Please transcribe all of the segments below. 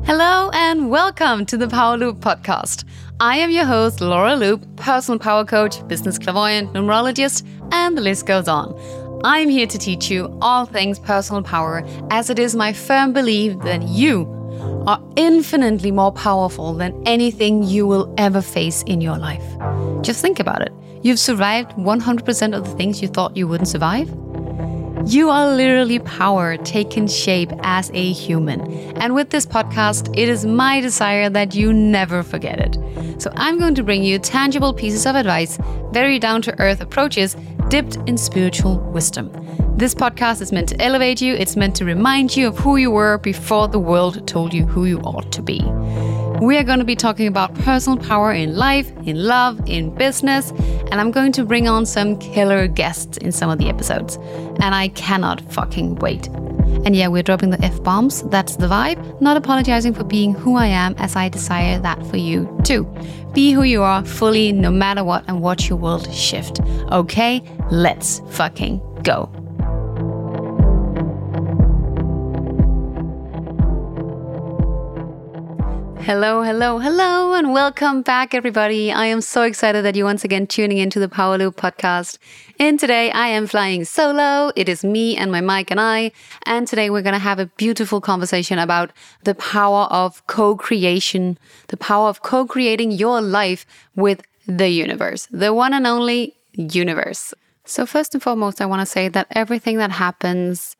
Hello and welcome to the Power Loop podcast. I am your host, Laura Loop, personal power coach, business clairvoyant, numerologist, and the list goes on. I'm here to teach you all things personal power, as it is my firm belief that you are infinitely more powerful than anything you will ever face in your life. Just think about it. You've survived 100% of the things you thought you wouldn't survive. You are literally power taking shape as a human. And with this podcast, it is my desire that you never forget it. So I'm going to bring you tangible pieces of advice, very down-to-earth approaches, dipped in spiritual wisdom. This podcast is meant to elevate you. It's meant to remind you of who you were before the world told you who you ought to be. We are going to be talking about personal power in life, in love, in business, and I'm going to bring on some killer guests in some of the episodes. And I cannot fucking wait. And yeah, we're dropping the F-bombs. That's the vibe. Not apologizing for being who I am, as I desire that for you too. Be who you are fully, no matter what, and watch your world shift. Okay, let's fucking go. Hello, and welcome back, everybody. I am so excited that you're once again tuning into the Power Loop podcast. And today I am flying solo. It is me and my mic and I. And today we're going to have a beautiful conversation about the power of co-creation, the power of co-creating your life with the universe, the one and only universe. So first and foremost, I want to say that everything that happens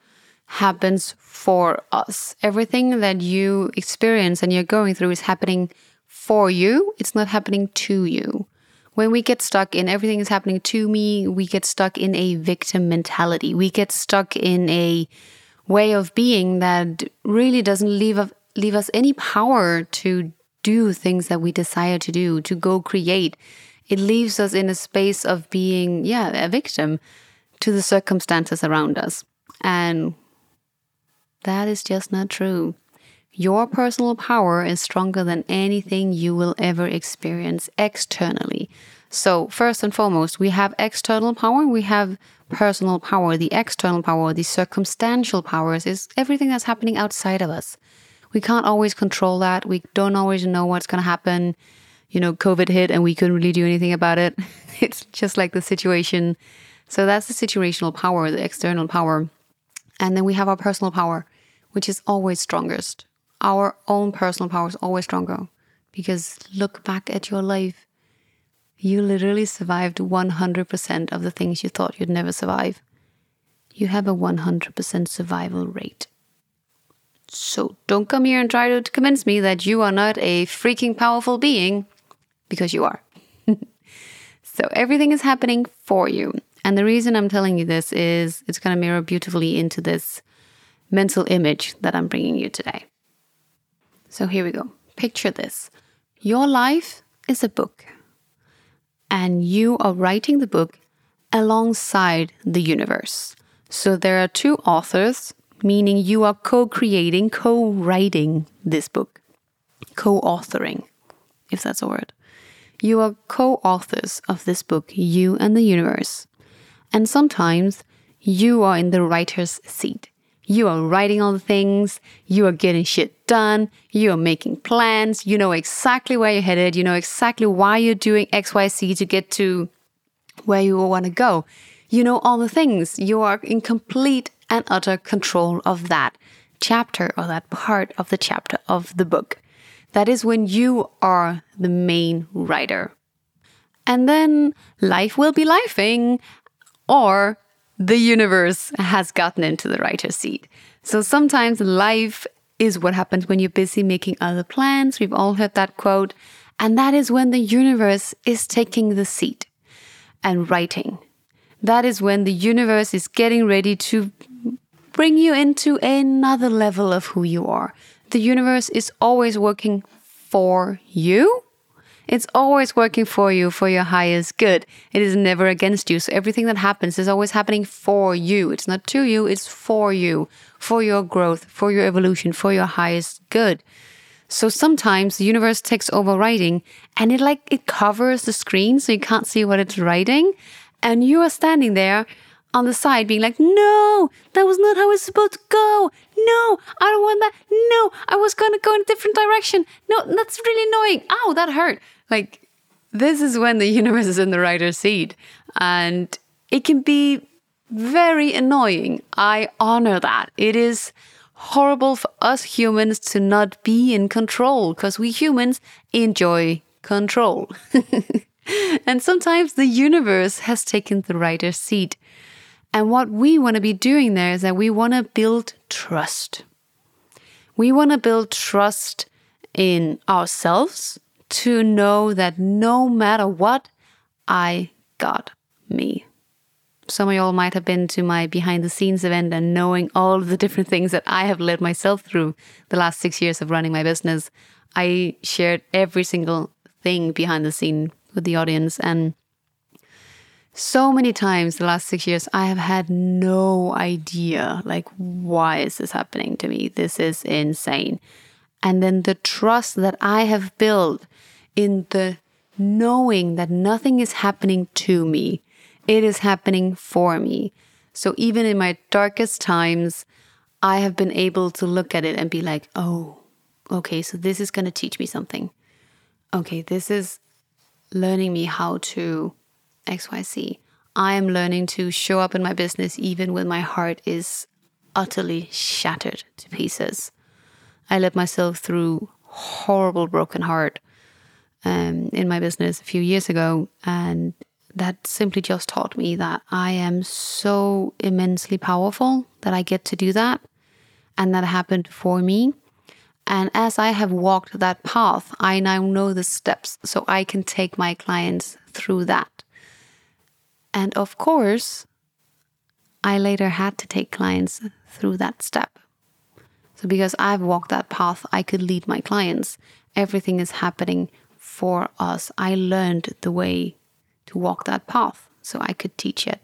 for us. Everything that you experience and you're going through is happening for you. It's not happening to you. When we get stuck in everything is happening to me, we get stuck in a victim mentality. We get stuck in a way of being that really doesn't leave us any power to do things that we desire to do, to go create. It leaves us in a space of being, a victim to the circumstances around us. And that is just not true. Your personal power is stronger than anything you will ever experience externally. So first and foremost, we have external power, we have personal power. The external power, the circumstantial powers, is everything that's happening outside of us. We can't always control that. We don't always know what's going to happen. COVID hit and we couldn't really do anything about it. It's just like the situation. So that's the situational power, the external power. And then we have our personal power, which is always strongest. Our own personal power is always stronger. Because look back at your life. You literally survived 100% of the things you thought you'd never survive. You have a 100% survival rate. So don't come here and try to convince me that you are not a freaking powerful being, because you are. So everything is happening for you. And the reason I'm telling you this is it's going to mirror beautifully into this mental image that I'm bringing you today. So here we go. Picture this. Your life is a book. And you are writing the book alongside the universe. So there are two authors, meaning you are co-creating, co-writing this book. Co-authoring, if that's a word. You are co-authors of this book, you and the universe. And sometimes you are in the writer's seat. You are writing all the things. You are getting shit done. You are making plans. You know exactly where you're headed. You know exactly why you're doing X, Y, Z to get to where you want to go. You know all the things. You are in complete and utter control of that chapter or that part of the chapter of the book. That is when you are the main writer. And then life will be lifing. Or the universe has gotten into the writer's seat. So sometimes life is what happens when you're busy making other plans. We've all heard that quote. And that is when the universe is taking the seat and writing. That is when the universe is getting ready to bring you into another level of who you are. The universe is always working for you. It's always working for you, for your highest good. It is never against you. So everything that happens is always happening for you. It's not to you, it's for you, for your growth, for your evolution, for your highest good. So sometimes the universe takes over writing and it covers the screen so you can't see what it's writing. And you are standing there on the side being like, no, that was not how it's supposed to go. No, I don't want that. No, I was going to go in a different direction. No, that's really annoying. Ow, that hurt. Like, this is when the universe is in the writer's seat. And it can be very annoying. I honor that. It is horrible for us humans to not be in control because we humans enjoy control. And sometimes the universe has taken the writer's seat. And what we want to be doing there is that we want to build trust. We want to build trust in ourselves to know that no matter what, I got me. Some of y'all might have been to my behind the scenes event and knowing all of the different things that I have led myself through the last 6 years of running my business. I shared every single thing behind the scene with the audience. And so many times the last 6 years, I have had no idea, like, why is this happening to me? This is insane. And then the trust that I have built in the knowing that nothing is happening to me, it is happening for me. So even in my darkest times, I have been able to look at it and be like, oh, okay, so this is going to teach me something. Okay, this is learning me how to XYZ. I am learning to show up in my business even when my heart is utterly shattered to pieces. I led myself through horrible broken heart in my business a few years ago, and that simply just taught me that I am so immensely powerful that I get to do that, and that happened for me. And as I have walked that path, I now know the steps so I can take my clients through that. And of course, I later had to take clients through that step. So because I've walked that path, I could lead my clients. Everything is happening for us. I learned the way to walk that path so I could teach it.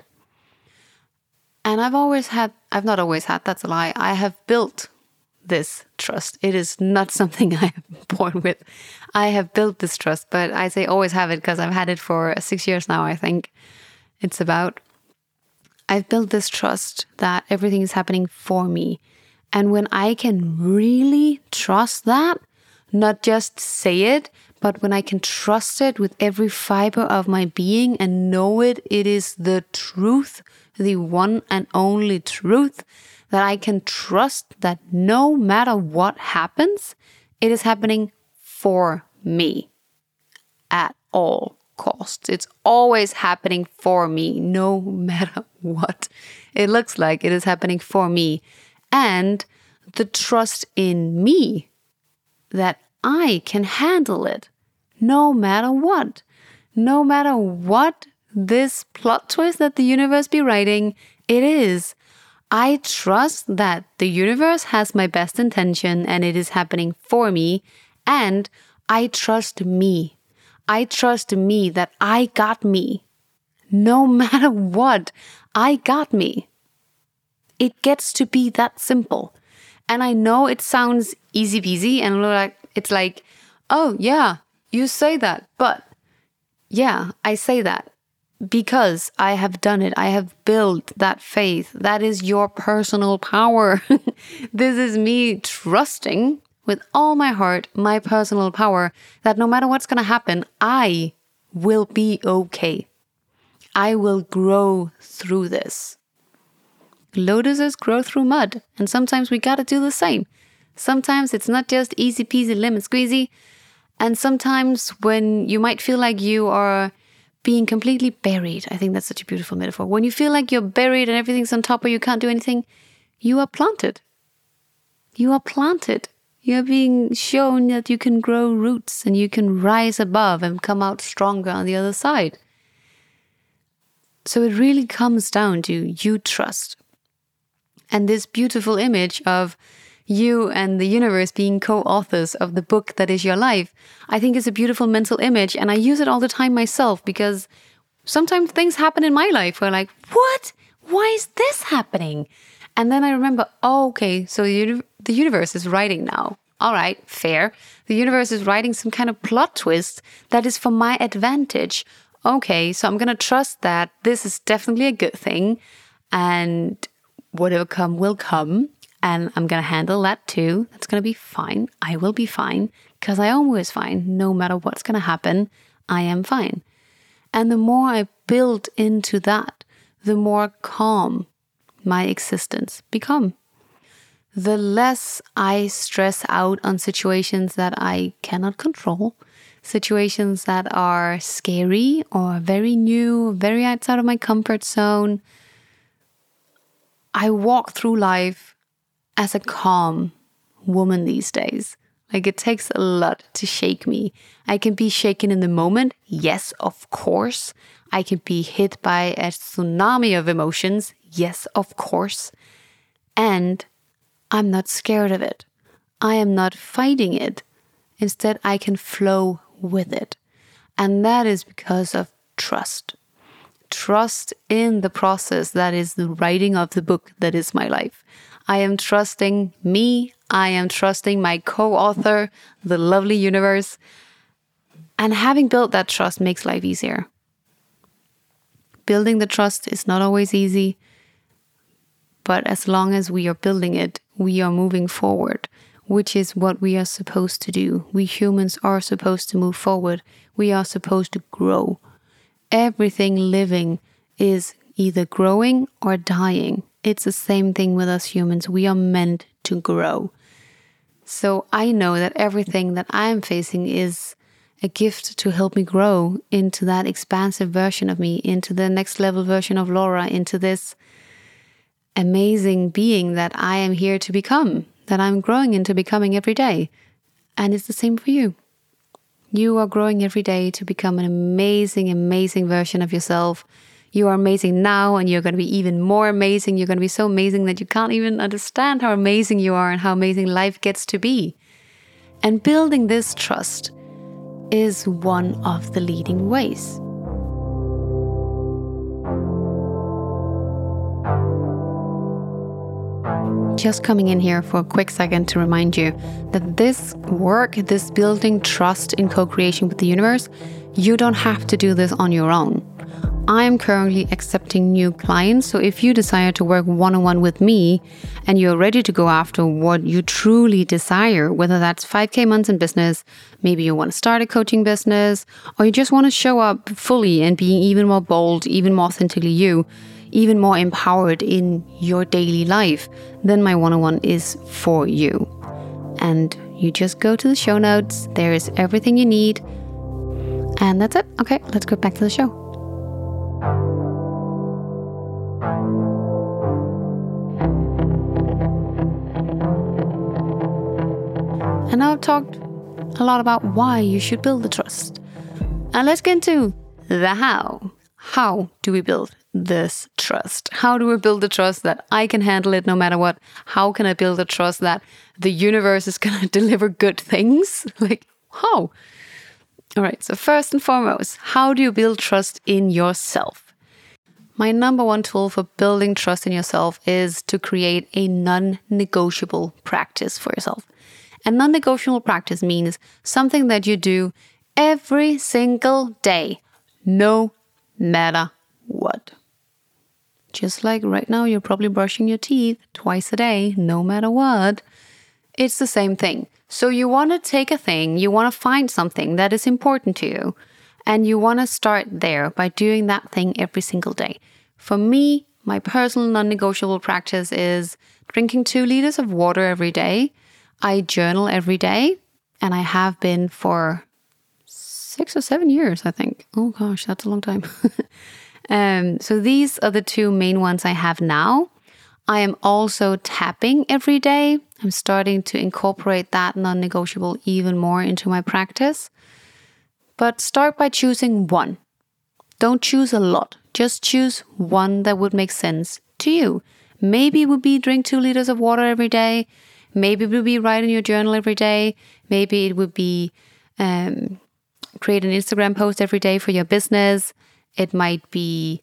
And I've not always had, that's a lie. I have built this trust. It is not something I am born with. I have built this trust, but I say always have it because I've had it for 6 years now, I think it's about. I've built this trust that everything is happening for me. And when I can really trust that, not just say it, but when I can trust it with every fiber of my being and know it is the truth, the one and only truth, that I can trust that no matter what happens, it is happening for me at all costs. It's always happening for me, no matter what it looks like. It is happening for me. And the trust in me that I can handle it no matter what. No matter what this plot twist that the universe be writing, it is. I trust that the universe has my best intention and it is happening for me. And I trust me. I trust me that I got me. No matter what, I got me. It gets to be that simple. And I know it sounds easy peasy and it's like, oh yeah, you say that. But yeah, I say that because I have done it. I have built that faith. That is your personal power. This is me trusting with all my heart, my personal power, that no matter what's going to happen, I will be okay. I will grow through this. Lotuses grow through mud, and sometimes we got to do the same. Sometimes it's not just easy peasy lemon squeezy, and sometimes when you might feel like you are being completely buried, I think that's such a beautiful metaphor. When you feel like you're buried and everything's on top or you can't do anything, you are planted. You are planted. You're being shown that you can grow roots and you can rise above and come out stronger on the other side. So it really comes down to you trust. And this beautiful image of you and the universe being co-authors of the book that is your life, I think is a beautiful mental image. And I use it all the time myself because sometimes things happen in my life where like, what? Why is this happening? And then I remember, oh, okay, so the universe is writing now. All right, fair. The universe is writing some kind of plot twist that is for my advantage. Okay, so I'm going to trust that this is definitely a good thing. and whatever come will come. And I'm going to handle that too. That's going to be fine. I will be fine because I am always fine. No matter what's going to happen, I am fine. And the more I build into that, the more calm my existence become. The less I stress out on situations that I cannot control, situations that are scary or very new, very outside of my comfort zone. I walk through life as a calm woman these days. Like, it takes a lot to shake me. I can be shaken in the moment. Yes, of course. I can be hit by a tsunami of emotions. Yes, of course. And I'm not scared of it. I am not fighting it. Instead, I can flow with it. And that is because of trust. Trust in the process that is the writing of the book that is my life. I am trusting me. I am trusting my co-author, the lovely universe. And having built that trust makes life easier. Building the trust is not always easy, but as long as we are building it, we are moving forward, which is what we are supposed to do. We humans are supposed to move forward. We are supposed to grow. Everything living is either growing or dying. It's the same thing with us humans. We are meant to grow. So I know that everything that I am facing is a gift to help me grow into that expansive version of me, into the next level version of Laura, into this amazing being that I am here to become, that I'm growing into becoming every day. And it's the same for you. You are growing every day to become an amazing, amazing version of yourself. You are amazing now, and you're going to be even more amazing. You're going to be so amazing that you can't even understand how amazing you are and how amazing life gets to be. And building this trust is one of the leading ways. Just coming in here for a quick second to remind you that this work, this building trust in co-creation with the universe, you don't have to do this on your own. I am currently accepting new clients. So if you desire to work one-on-one with me and you're ready to go after what you truly desire, whether that's 5K months in business, maybe you want to start a coaching business, or you just want to show up fully and being even more bold, even more authentically you, even more empowered in your daily life, then my one-on-one is for you. And you just go to the show notes. There is everything you need. And that's it. Okay, let's go back to the show. And now I've talked a lot about why you should build the trust. And let's get into the how. How do we build this trust? How do we build the trust that I can handle it no matter what? How can I build the trust that the universe is going to deliver good things? Like, how? All right, so first and foremost, how do you build trust in yourself? My number one tool for building trust in yourself is to create a non-negotiable practice for yourself. A non-negotiable practice means something that you do every single day, no matter what. Just like right now, you're probably brushing your teeth twice a day, no matter what. It's the same thing. So you want to take a thing, you want to find something that is important to you, and you want to start there by doing that thing every single day. For me, my personal non-negotiable practice is drinking 2 liters of water every day. I journal every day, and I have been for 6 or 7 years, I think. Oh gosh, that's a long time. So these are the 2 main ones I have now. I am also tapping every day. I'm starting to incorporate that non-negotiable even more into my practice. But start by choosing one. Don't choose a lot. Just choose one that would make sense to you. Maybe it would be drink 2 liters of water every day. Maybe it would be write in your journal every day. Maybe it would be create an Instagram post every day for your business. It might be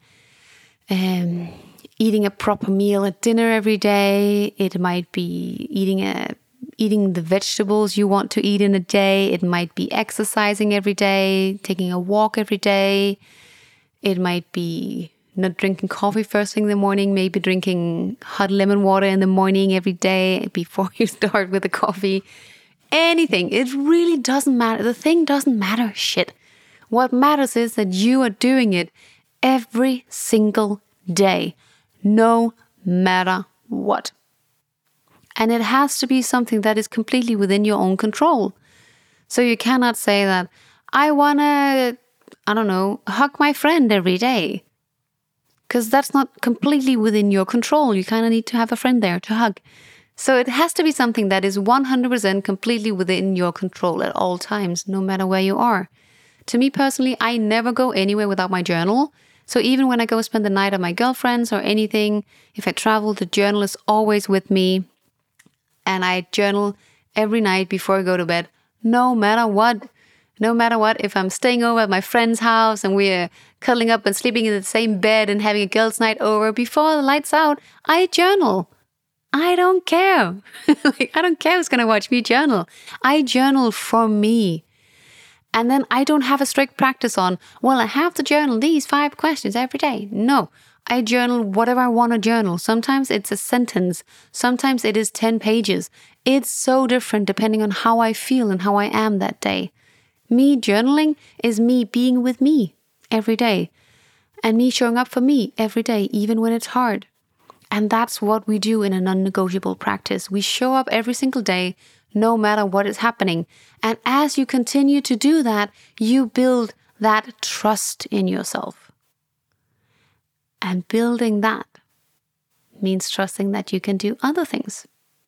eating a proper meal at dinner every day. It might be eating the vegetables you want to eat in a day. It might be exercising every day, taking a walk every day. It might be not drinking coffee first thing in the morning, maybe drinking hot lemon water in the morning every day before you start with the coffee. Anything. It really doesn't matter. The thing doesn't matter. Shit. What matters is that you are doing it every single day, no matter what. And it has to be something that is completely within your own control. So you cannot say that, I want to, hug my friend every day. Because that's not completely within your control. You kind of need to have a friend there to hug. So it has to be something that is 100% completely within your control at all times, no matter where you are. To me personally, I never go anywhere without my journal. So even when I go spend the night at my girlfriend's or anything, if I travel, the journal is always with me. And I journal every night before I go to bed, no matter what. No matter what, if I'm staying over at my friend's house and we're cuddling up and sleeping in the same bed and having a girls' night over, before the lights out, I journal. I don't care. I don't care who's going to watch me journal. I journal for me. And then I don't have a strict practice on, well, I have to journal these 5 questions every day. No, I journal whatever I want to journal. Sometimes it's a sentence. Sometimes it is 10 pages. It's so different depending on how I feel and how I am that day. Me journaling is me being with me every day. And me showing up for me every day, even when it's hard. And that's what we do in a non-negotiable practice. We show up every single day, no matter what is happening. And as you continue to do that, you build that trust in yourself. And building that means trusting that you can do other things.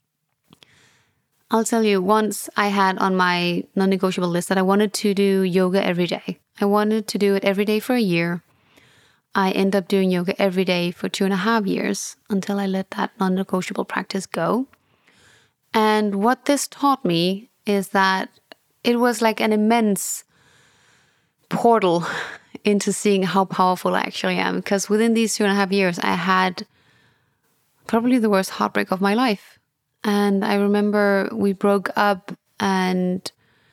I'll tell you, once I had on my non-negotiable list that I wanted to do yoga every day. I wanted to do it every day for a year. I ended up doing yoga every day for 2.5 years until I let that non-negotiable practice go. And what this taught me is that it was like an immense portal into seeing how powerful I actually am. Because within these 2.5 years, I had probably the worst heartbreak of my life. And I remember we broke up and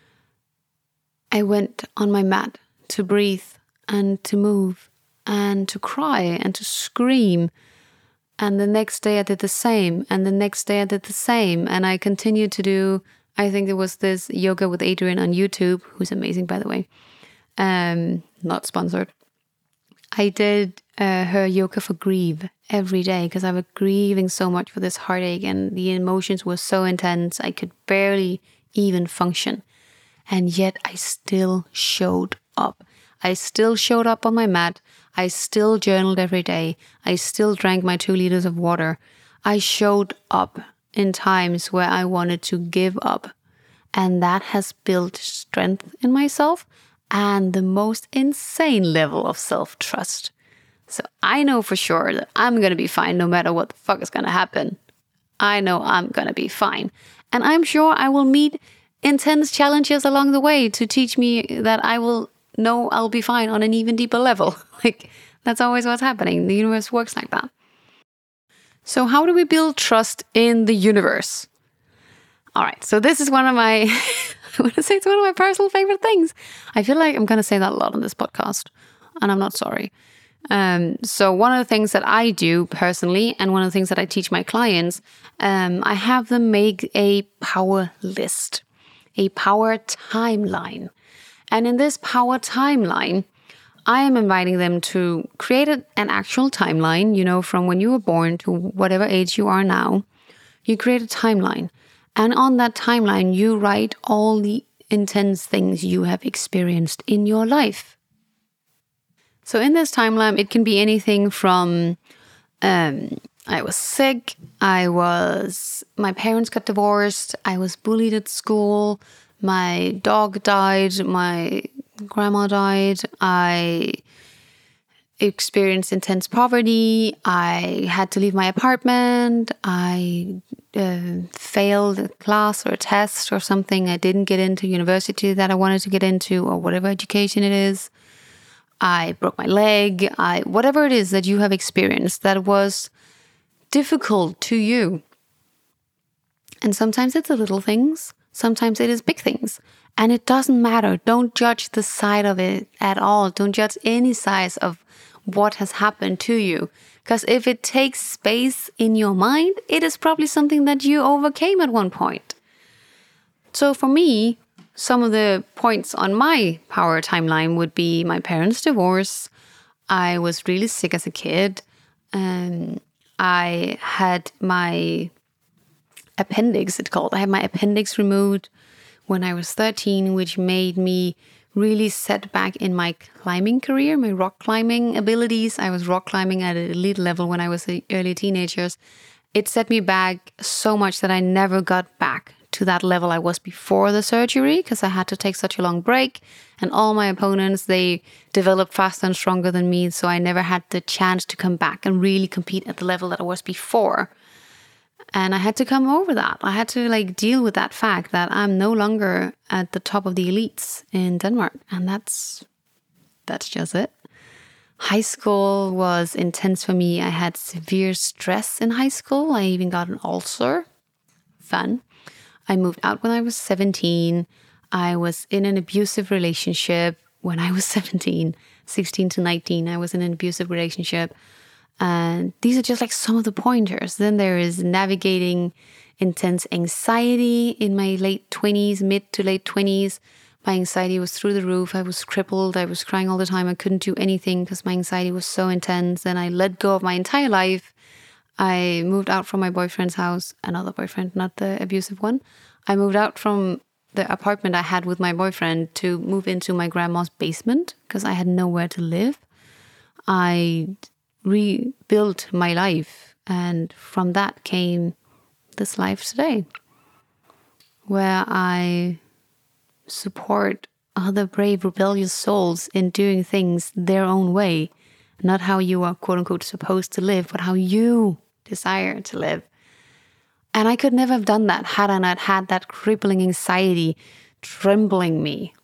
I went on my mat to breathe and to move and to cry and to scream. And the next day I did the same. And the next day I did the same. And I continued to do, I think it was this Yoga with Adriene on YouTube, who's amazing, by the way. Not sponsored. I did her yoga for grief every day because I was grieving so much for this heartache and the emotions were so intense. I could barely even function. And yet I still showed up. I still showed up on my mat. I still journaled every day. I still drank my 2 liters of water. I showed up in times where I wanted to give up. And that has built strength in myself and the most insane level of self-trust. So I know for sure that I'm going to be fine no matter what the fuck is going to happen. I know I'm going to be fine. And I'm sure I will meet intense challenges along the way to teach me that I will know I'll be fine on an even deeper level. Like, that's always what's happening. The universe works like that. So how do we build trust in the universe? All right, so this is one of my, I want to say it's one of my personal favorite things. I feel like I'm going to say that a lot on this podcast, and I'm not sorry. So one of the things that I do personally, and one of the things that I teach my clients, I have them make a power list, a power timeline. And in this power timeline, I am inviting them to create an actual timeline, you know, from when you were born to whatever age you are now. You create a timeline. And on that timeline, you write all the intense things you have experienced in your life. So in this timeline, it can be anything from I was sick, my parents got divorced, I was bullied at school, my dog died, my grandma died, I experienced intense poverty, I had to leave my apartment, I failed a class or a test or something, I didn't get into university that I wanted to get into or whatever education it is, I broke my leg, whatever it is that you have experienced that was difficult to you. And sometimes it's the little things, sometimes it is big things. And it doesn't matter. Don't judge the side of it at all. Don't judge any size of what has happened to you. Because if it takes space in your mind, it is probably something that you overcame at one point. So for me, some of the points on my power timeline would be my parents' divorce. I was really sick as a kid. I had my appendix, it's called. I had my appendix removed when I was 13, which made me really set back in my climbing career, my rock climbing abilities. I was rock climbing at an elite level when I was early teenagers. It set me back so much that I never got back to that level I was before the surgery, because I had to take such a long break, and all my opponents, they developed faster and stronger than me, so I never had the chance to come back and really compete at the level that I was before. And I had to come over that. I had to deal with that fact that I'm no longer at the top of the elites in Denmark, and that's just it. High school was intense for me. I had severe stress in high school. I even got an ulcer. Fun. I moved out when I was 17. I was in an abusive relationship when I was 17, 16 to 19. I was in an abusive relationship. And these are just some of the pointers. Then there is navigating intense anxiety in my late 20s, mid to late 20s. My anxiety was through the roof. I was crippled. I was crying all the time. I couldn't do anything because my anxiety was so intense. And I let go of my entire life. I moved out from my boyfriend's house, another boyfriend, not the abusive one. I moved out from the apartment I had with my boyfriend to move into my grandma's basement because I had nowhere to live. I rebuilt my life, and from that came this life today, where I support other brave, rebellious souls in doing things their own way. Not how you are, quote unquote, supposed to live, but how you desire to live. And I could never have done that had I not had that crippling anxiety trembling me,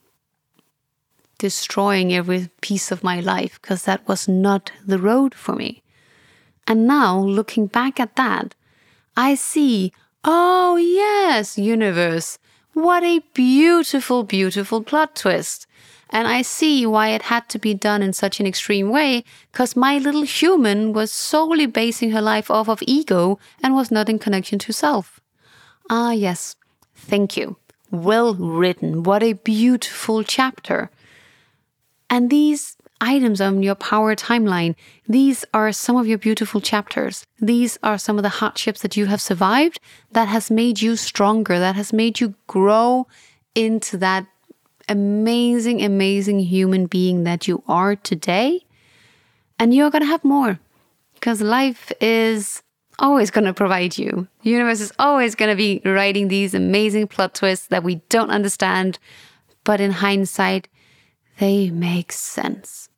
destroying every piece of my life, because that was not the road for me. And now, looking back at that, I see, oh yes, universe, what a beautiful, beautiful plot twist. And I see why it had to be done in such an extreme way, because my little human was solely basing her life off of ego and was not in connection to self. Ah, yes. Thank you. Well written. What a beautiful chapter. And these items on your power timeline, these are some of your beautiful chapters. These are some of the hardships that you have survived that has made you stronger, that has made you grow into that amazing, amazing human being that you are today. And you're going to have more, because life is always going to provide you. The universe is always going to be writing these amazing plot twists that we don't understand, but in hindsight, they make sense.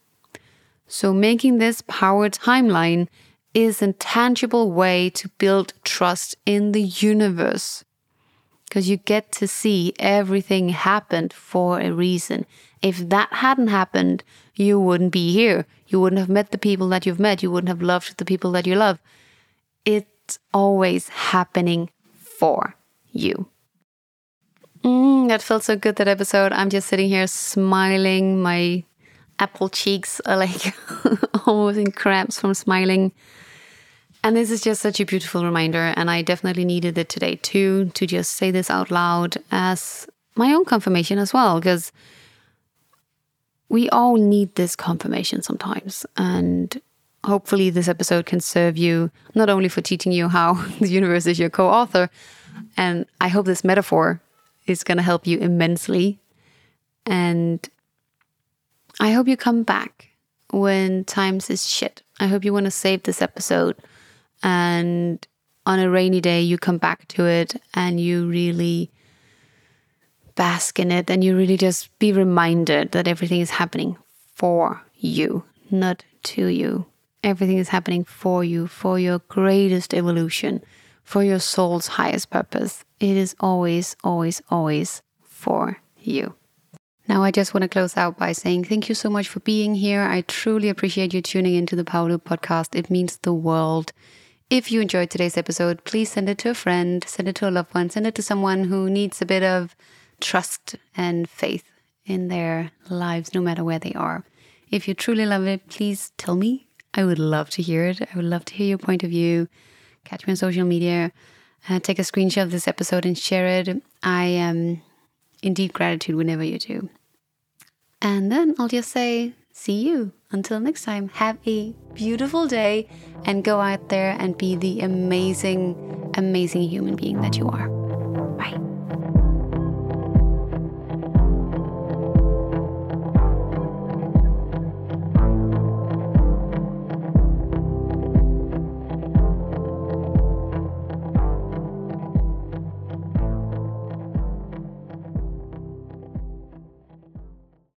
So making this power timeline is a tangible way to build trust in the universe, because you get to see everything happened for a reason. If that hadn't happened, you wouldn't be here. You wouldn't have met the people that you've met. You wouldn't have loved the people that you love. It's always happening for you. That felt so good, that episode. I'm just sitting here smiling. My apple cheeks are almost in cramps from smiling. And this is just such a beautiful reminder, and I definitely needed it today too, to just say this out loud as my own confirmation as well, because we all need this confirmation sometimes. And hopefully this episode can serve you, not only for teaching you how the universe is your co-author, and I hope this metaphor is going to help you immensely. And I hope you come back when times is shit. I hope you want to save this episode, and on a rainy day you come back to it and you really bask in it, and you really just be reminded that everything is happening for you, not to you. Everything is happening for you, for your greatest evolution, for your soul's highest purpose. It is always, always, always for you. Now, I just want to close out by saying thank you so much for being here. I truly appreciate you tuning into the Power Loop podcast. It means the world. If you enjoyed today's episode, please send it to a friend, send it to a loved one, send it to someone who needs a bit of trust and faith in their lives, no matter where they are. If you truly love it, please tell me. I would love to hear it. I would love to hear your point of view. Catch me on social media. Take a screenshot of this episode and share it. I am indeed gratitude whenever you do. And then I'll just say, see you. Until next time, have a beautiful day and go out there and be the amazing, amazing human being that you are.